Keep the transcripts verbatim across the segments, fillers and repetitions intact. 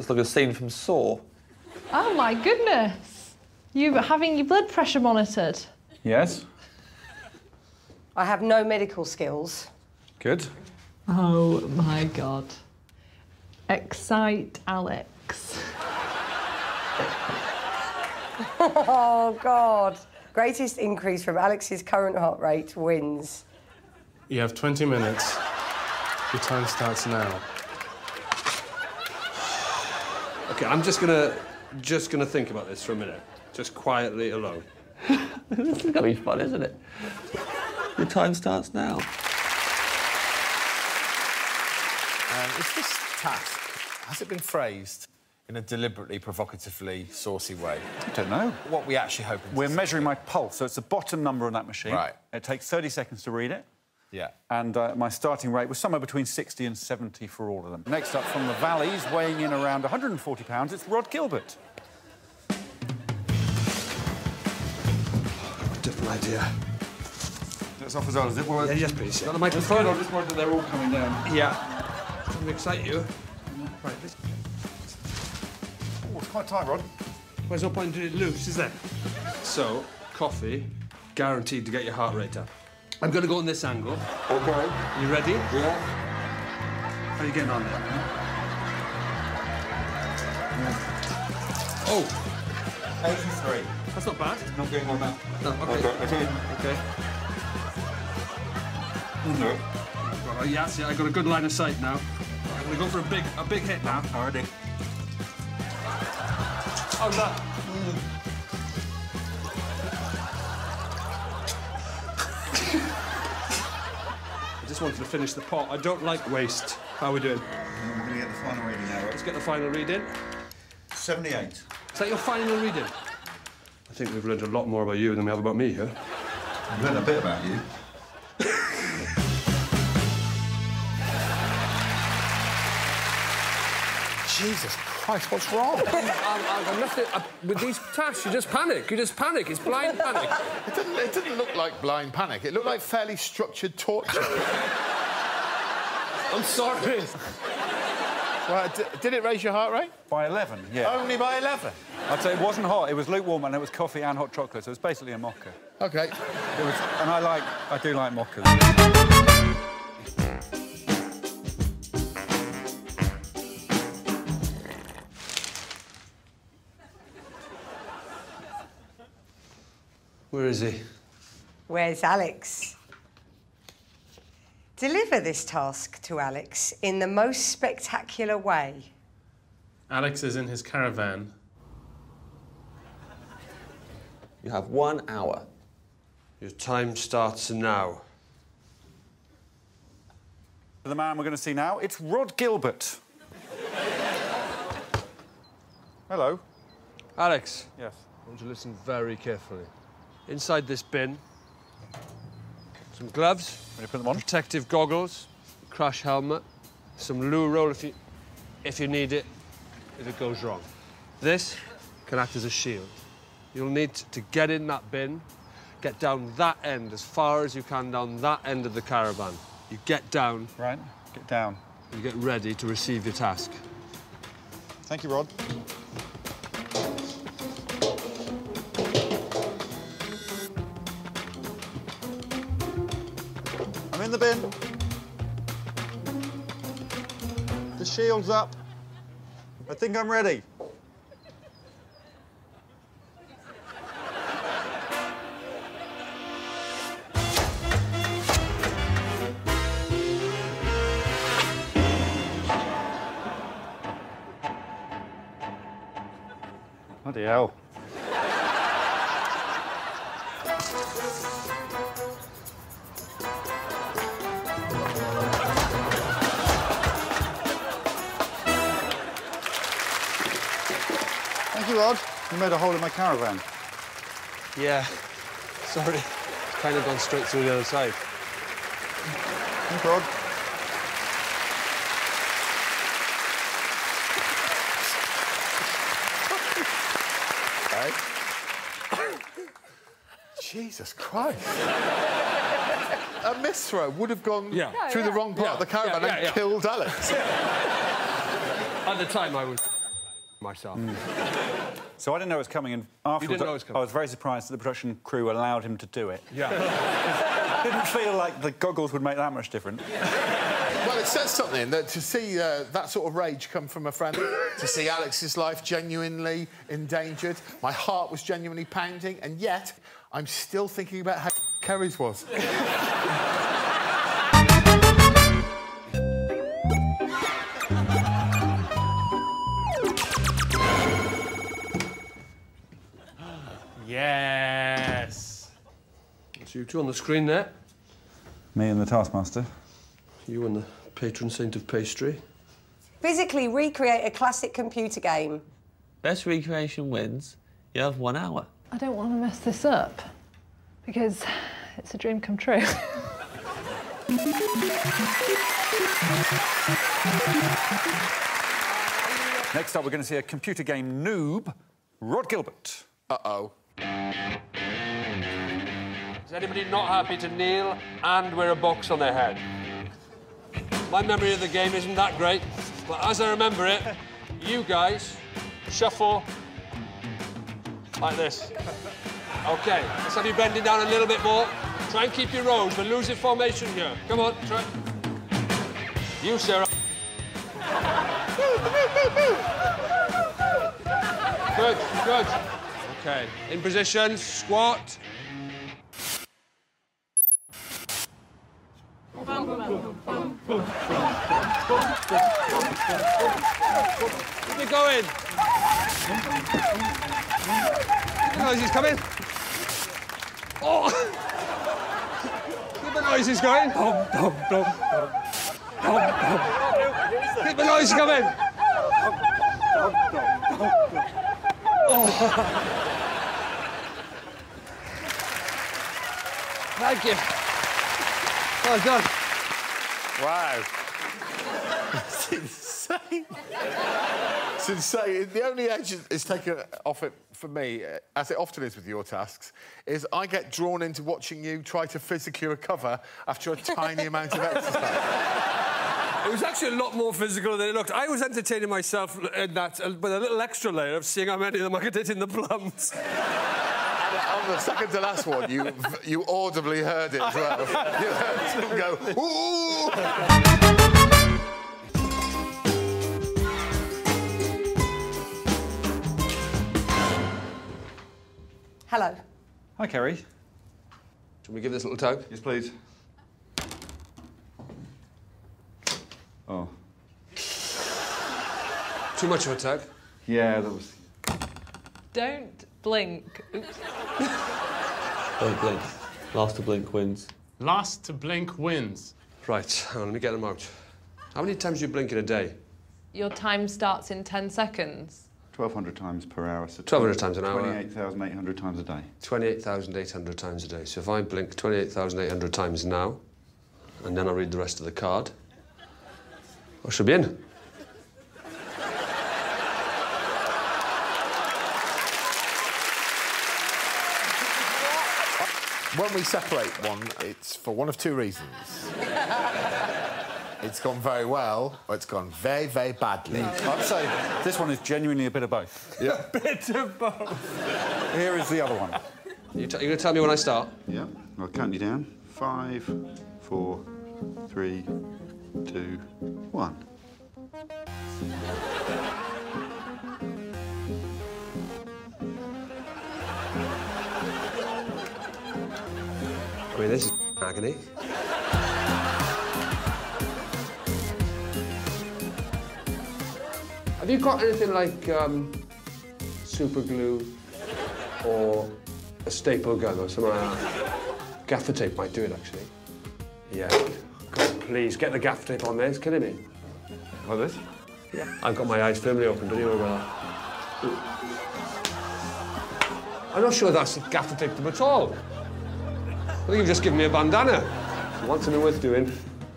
like a scene from Saw. Oh, my goodness. You having your blood pressure monitored? Yes. I have no medical skills. Good. Oh, my God. Excite Alex. Oh, God. Greatest increase from Alex's current heart rate wins. You have twenty minutes. Your time starts now. OK, I'm just gonna... just gonna think about this for a minute. Just quietly alone. This is gonna be fun, isn't it? Your time starts now. Um, is this task, has it been phrased in a deliberately, provocatively saucy way? I don't know. What we actually hoping We're to measuring see? my pulse, so it's the bottom number on that machine. Right. It takes thirty seconds to read it. Yeah. And uh, my starting rate was somewhere between sixty and seventy for all of them. Next up from the Valleys, weighing in around one hundred and forty pounds, it's Rod Gilbert. Different idea. That's off as well, is it? Well, Yeah, yes, please. Got the That's microphone? good. I just worried that they're all coming down. Yeah. Let me excite you. Right, this... Oh, it's quite tight, Rod. There's no point in doing it loose, is there? So, coffee, guaranteed to get your heart rate up. I'm going to go in this angle. OK. You ready? Yeah. How are you getting on there? Oh, eighty-three. that's not bad. Not going on that. No, OK. OK. OK. No. Well, yeah, see, I got a good line of sight now. I'm going to go for a big, a big hit now. Already. How's that? I just wanted to finish the pot. I don't like waste. How are we doing? I'm going to get the final reading now, Let's get the final read in. seventy-eight. Is that your final reading? I think we've learned a lot more about you than we have about me here. I've learned a bit about you. Jesus Christ, what's wrong? I, I, nothing, I, with these tasks, you just panic. You just panic. It's blind panic. It didn't, it didn't look like blind panic. It looked like fairly structured torture. I'm sorry. Well, d did it raise your heart rate? By eleven, yeah. Only by eleven? I'd say it wasn't hot, it was lukewarm and it was coffee and hot chocolate, so it was basically a mocha. OK. It was, and I like, I do like mochas. Where is he? Where's Alex? Deliver this task to Alex in the most spectacular way. Alex is in his caravan. You have one hour. Your time starts now. The man we're going to see now, it's Rod Gilbert. Hello. Alex, Yes. I want you to listen very carefully. Inside this bin, some gloves, Can you put them on? protective goggles, crash helmet, some loo roll if you, if you need it, if it goes wrong. This can act as a shield. You'll need to get in that bin, get down that end as far as you can down that end of the caravan. You get down, Right, get down. you get ready to receive your task. Thank you, Rod. I'm in the bin. The shield's up. I think I'm ready. Bloody hell. Thank you, Rod. You made a hole in my caravan. Yeah, sorry. Kind of gone straight through the other side. Thanks, Rod. Jesus Christ. A misthrow would have gone Yeah. through Yeah, the wrong part yeah. of the caravan Yeah, yeah, and yeah. killed Alex. At the time, I was myself. Mm. So I didn't know it was coming, and afterwards didn't know it was coming. I was very surprised that the production crew allowed him to do it. Yeah. It didn't feel like the goggles would make that much difference. Well, it says something that to see uh, that sort of rage come from a friend, to see Alex's life genuinely endangered, my heart was genuinely pounding, and yet I'm still thinking about how Kerry's was. Yes. So you two on the screen there. Me and the Taskmaster. You and the patron saint of pastry. Physically recreate a classic computer game. Best recreation wins. You have one hour. I don't want to mess this up because it's a dream come true. Next up, we're going to see a computer game noob, Rod Gilbert. Uh-oh. Is anybody not happy to kneel and wear a box on their head? My memory of the game isn't that great, but as I remember it, you guys shuffle like this. OK, let's have you bending down a little bit more. Try and keep your rows. We're losing formation here. Come on, try. You, Sarah. Good, good. OK, in position, squat. Keep it going. Keep the noises coming. Oh! Keep the noises going. Dum, dum, dum, dum. Dum, dum. Keep the noises coming. Oh. Thank you. Well done. Wow. It's insane. It's insane. The only edge it's taken off it for me, as it often is with your tasks, is I get drawn into watching you try to physically recover after a tiny amount of exercise. It was actually a lot more physical than it looked. I was entertaining myself in that uh, with a little extra layer of seeing how many of them I could hit in the plums. On the second to last one, you you audibly heard it as well. You heard him go, ooh! Hello. Hi, Kerry. Shall we give this a little tug? Yes, please. Oh. Too much of a tug? Yeah, that was... Don't blink. Oops. Don't blink. Last to blink wins. Last to blink wins. Right, hang on, let me get them out. How many times do you blink in a day? Your time starts in ten seconds. twelve hundred times per hour. So twelve hundred times an hour. twenty-eight thousand eight hundred times a day. twenty-eight thousand eight hundred times a day. So if I blink twenty-eight thousand eight hundred times now, and then I read the rest of the card, I should be in. When we separate one, it's for one of two reasons. It's gone very well, or it's gone very, very badly. I'd say this one is genuinely a bit of both. Yeah. A bit of both. Here is the other one. You t you're going to tell me when I start? Yeah, I'll count you down. Five, four, three, two, one. I mean, this is agony. Have you got anything like um, super glue or a staple gun or something like that? Gaffer tape might do it, actually. Yeah. God, please, get the gaffer tape on there. It's killing me. Like this? Yeah. I've got my eyes firmly open. Don't you worry about that. I'm not sure that's gaffer taped them at all. I think you've just given me a bandana. I want something worth doing.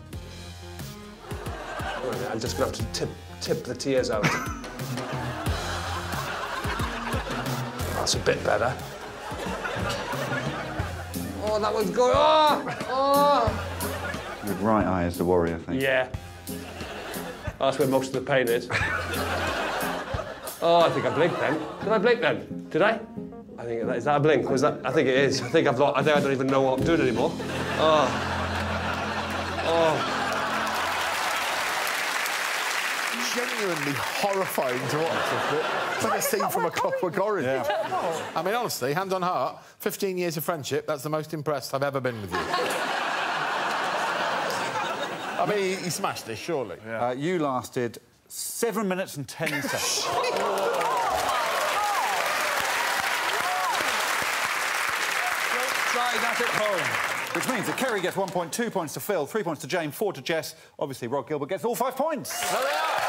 I'm just going to have to tip, tip the tears out. That's a bit better. Oh, that one's good. Oh! Oh! Your right eye is the worry, I think. Yeah. That's where most of the pain is. Oh, I think I blinked then. Did I blink then? Did I? I think that is that a blink? Was that? I think it is. I think I've not. I think I don't even know what I'm doing anymore. Oh. Oh. Genuinely horrifying to watch, isn't it? It's like a scene from A Clockwork Orange. Yeah. I mean, honestly, hand on heart, fifteen years of friendship, that's the most impressed I've ever been with you. I mean, he, he smashed this, surely. Yeah. Uh, you lasted seven minutes and ten seconds. Try that at home. Which means that Kerry gets one point, two points to Phil, three points to Jane, four to Jess. Obviously, Rod Gilbert gets all five points. There we are.